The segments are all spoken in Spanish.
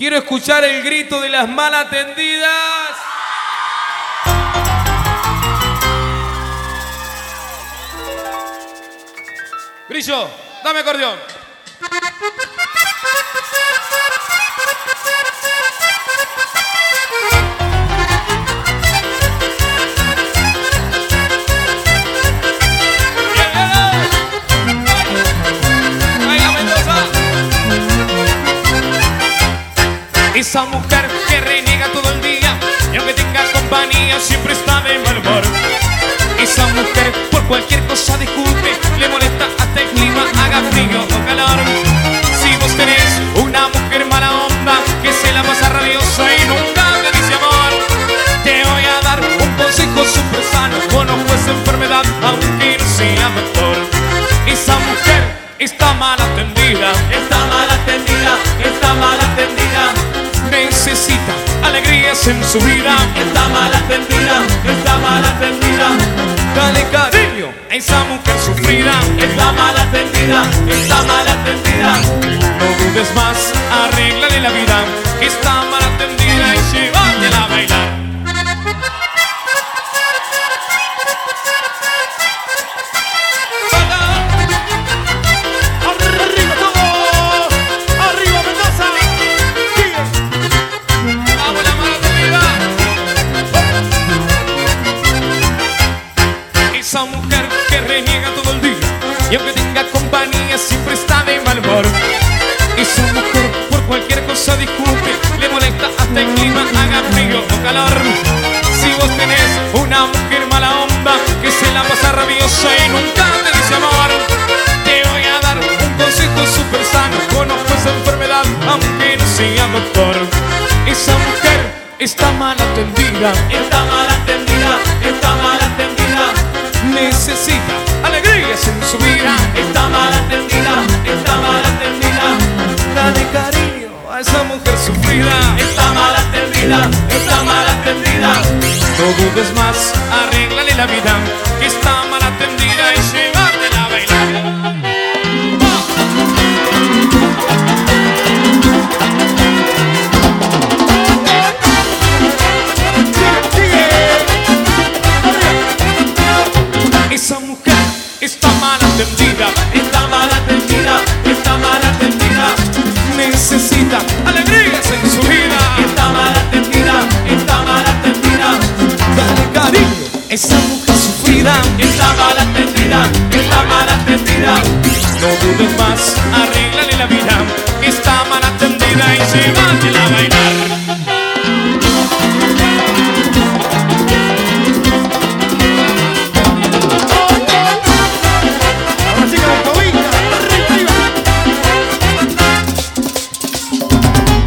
Quiero escuchar el grito de las mal atendidas. Grillo, dame acordeón. Esa mujer que reniega todo el día y aunque tenga compañía siempre está de mal humor. Esa mujer por cualquier cosa discute, le molesta hasta el clima, haga frío o calor. Si vos tenés una mujer mala onda que se la pasa rabiosa y nunca te dice amor, te voy a dar un consejo súper sano. Conozco esa enfermedad aunque no sea doctor. Esa mujer está mal atendida, está mal atendida, está mal atendida. Necesita alegrías en su vida. Está mal atendida, está mal atendida. Dale cariño a esa mujer sufrida. Está mal atendida, está mal atendida. No dudes más, arréglale la vida. Está mal atendida y llévatela a bailar. Esa mujer que reniega todo el día y aunque tenga compañía siempre está de mal humor. Esa mujer por cualquier cosa discute, le molesta hasta el clima, haga frío o calor. Si vos tenés una mujer mala onda que se la pasa rabiosa y nunca te dice amor, te voy a dar un consejo súper sano. Conozco esa enfermedad aunque no sea doctor. Esa mujer está mal atendida, está mal atendida, está mal atendida. Necesita alegrías en su vida. Está mal atendida, está mal atendida. Dale cariño a esa mujer sufrida. Está mal atendida, está mal atendida. No dudes más, arréglale la vida, que está mal atendida y llévatela a bailar. Esa mujer está mal atendida, está mal atendida, está mal atendida. Necesita alegrías en su vida. Está mal atendida, está mal atendida. Dale cariño a esa mujer sufrida. Está mal atendida, está mal atendida. No dudes más, arréglale la vida, que está mal atendida y llévatela a bailar.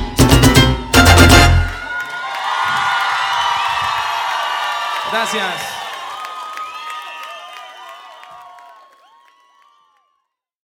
Gracias.